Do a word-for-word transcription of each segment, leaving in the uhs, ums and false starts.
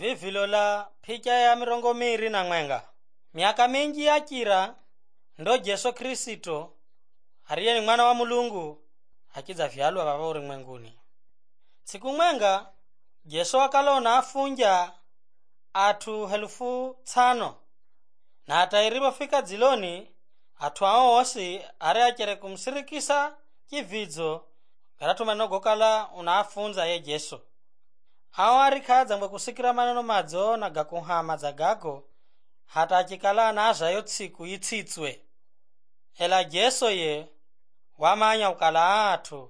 Vivilola picha ya mirongo miri na mwenga. Miaka mingi yakira ndo Yesu Kristo ariye ni mwana wa Mulungu akiza vyalwa baba ulimwenguni. Siku mwenga Yesu akalona afunja atu helufu tano na atairibo fika ziloni atu hao osi ari akere kumsirikisa kividzo garatuma no gokala unafunza ye Yesu. Hao arikaza mwe kusikira maneno madzo na gakuhama za gago hata achikala naza yotsiku yitsitswe. Ela Yesu ye wamanya ukala atu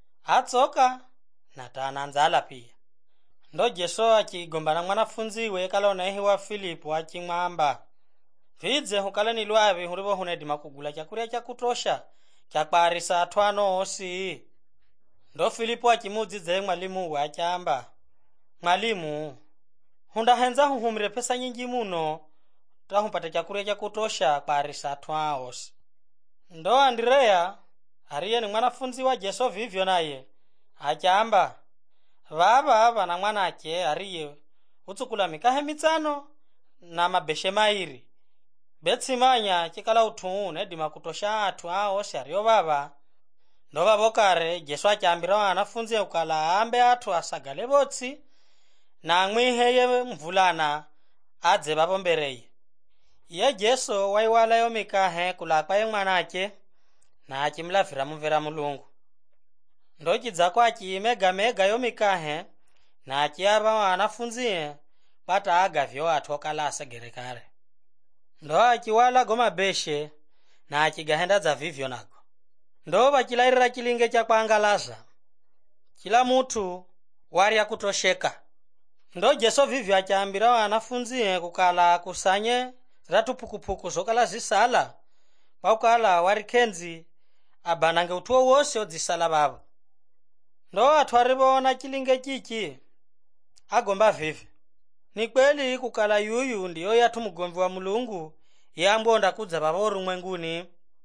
atsoka na tananzala pia. Ndo Yesu akigombana mwanafunzi we kalona ehi wa Filipo akimwamba vidze hukala ni lwavi huribo hunedima kugula chakuria cha kutosha kyakwarisa atwano osi. Ndo Filipo akimudzize mwalimu we akyamba, mwalimu hundahenza huhumire pesa nyingi muno tahumpata chakuria cha kutosha kwarisa atwano osi. Ndo Andrea ariye ni mwanafunzi wa Yesu vivyo naye akyamba, baba bana mwanake ariye utsukula mikahe mitsano na mabeshe mairi betsimanya kikala utu nedima kutosha atu ao shariyo baba. Ndo babokare Yesu akyambira wanafunzi ukala ambe atu asagale botsi na mwiheye mvulana adze babombereye. Ye Yesu waiwala yo mikahe kulakwa ye mwanake na akimlavira mumvera Mulungu. Ndo chidzako akimega mega yo mikahe na akiyaba wanafunzi pata agavyo atokala asegerekare. Ndo akiwala goma beshe na akigahenda za vivyo nako. Ndo bakilairira kilinge cha kwangalaza kila mutu wari akutosheka. Ndo Yesu vivyo akyambira wanafunzi kukala kusanye ratupukupuku zokala zisala paukala wari kenzi abanange utuo wose odzisala babo. Ndo atwaribona kilinge kiki agomba vivi, ni kweli kukala yuyu ndiyo yatu mugomvi wa Mulungu yambonda kudza baba ulimwenguni.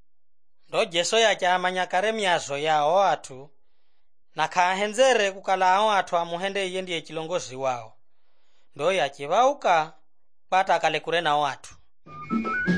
Ndo Yesu yakyamanya kare myazo yao atu na kahenzere kukala hao atu amuhende iye ndiye kilongozi wao. Ndo yakibauka pata kale kure na watu.